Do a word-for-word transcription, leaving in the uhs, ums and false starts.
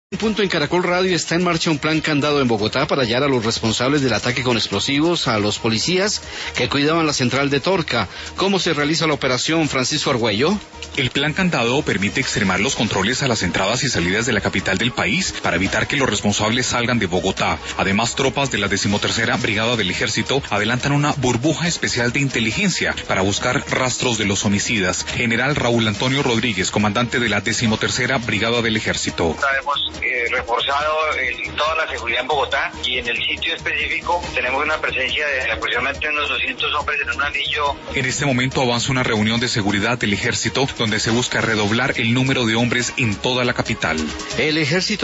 Punto en Caracol Radio está en marcha un plan candado en Bogotá para hallar a los responsables del ataque con explosivos a los policías que cuidaban la central de Torca. ¿Cómo se realiza la operación, Francisco Argüello? El plan candado permite extremar los controles a las entradas y salidas de la capital del país para evitar que los responsables salgan de Bogotá. Además, tropas de la decimotercera Brigada del Ejército adelantan una burbuja especial de inteligencia para buscar rastros de los homicidas. General Raúl Antonio Rodríguez, comandante de la decimotercera Brigada del Ejército. Hemos eh, reforzado el, toda la seguridad en Bogotá y en el sitio específico tenemos una presencia de aproximadamente unos doscientos hombres en un anillo. En este momento avanza una reunión de seguridad del Ejército donde se busca redoblar el número de hombres en toda la capital. El Ejército